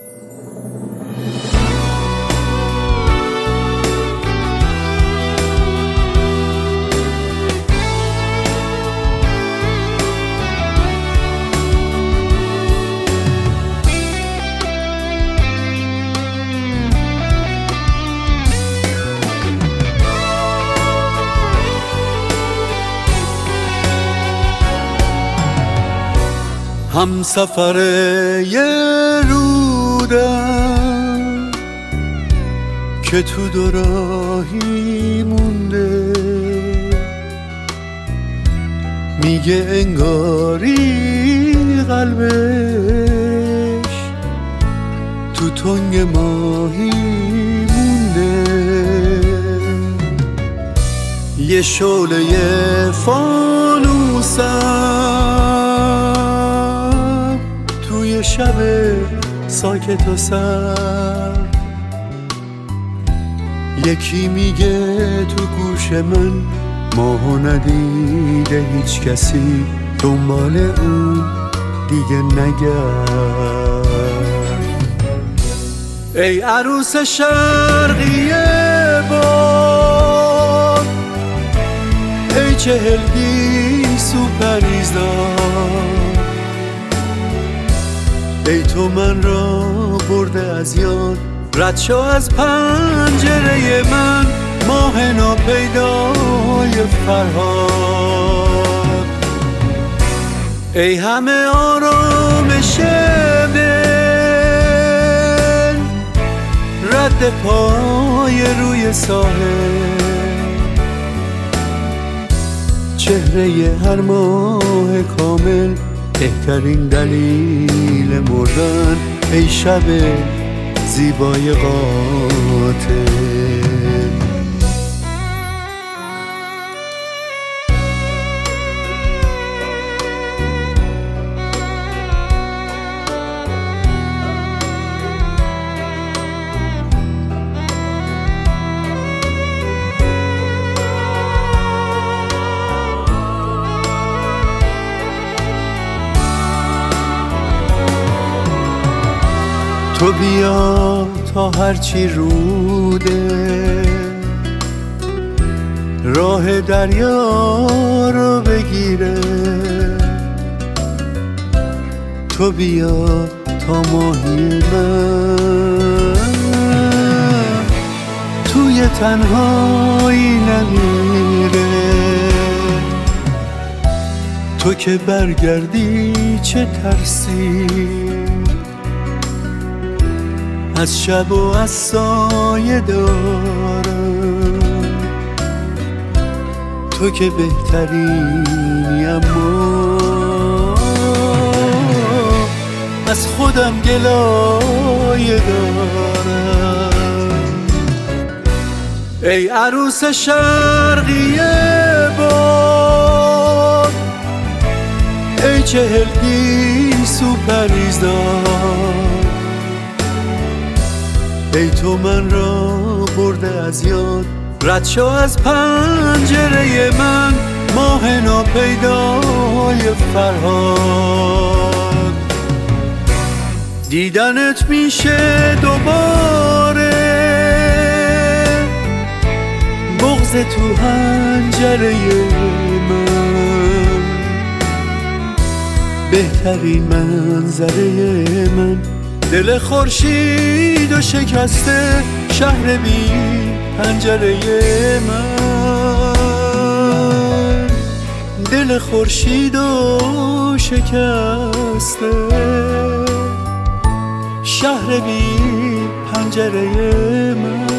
هم سفر یه رودم که تو دوراهی مونده، میگه انگاری قلبش تو تنگ ماهی مونده. یه شعله فانوسم توی شب ساکت و سرد، یکی میگه تو گوش من ماهو ندیده هیچ کسی، دنبال اون دیگه نگرد. ای عروس شرقیه باد، ای 40 گیسو پریزدار، ای تو من را برده از یاد، رد شو از پنجره من ماه ناپیدای فرهاد. ای همه آرامش دل، رد پای روی ساحل، چهره هر ماه کامل بهترین دلیل مردن. ای شب زیبای قاتل، تو بیا تا هرچی روده راه دریا رو بگیره، تو بیا تا ماهی من توی تنهایی نمیره. تو که برگردی چه ترسی از شب و از سایه دارم، تو که بهترینی اما از خودم گلایه دارم. ای عروس شرقیه باد، ای 40 گیسو پریزدار، ای تو من را برده از یاد، رد شو از پنجره من ماه ناپیدای فرهاد. دیدنت میشه دوباره بغض تو حنجره من، بهترین منظره من دل خورشید و شکسته شهر بی پنجره من، دل خورشید و شکسته شهر بی پنجره من.